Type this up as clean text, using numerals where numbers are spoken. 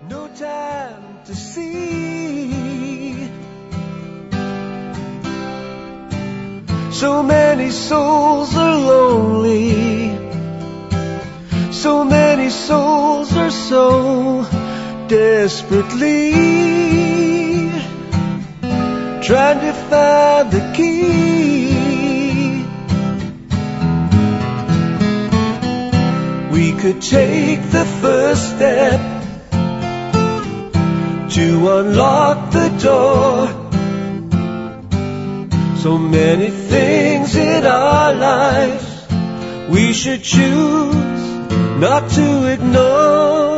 no time to see. So many souls are lonely, so many souls are so desperately trying to find the key. We could take the first step to unlock the door. So many things in our lives we should choose not to ignore.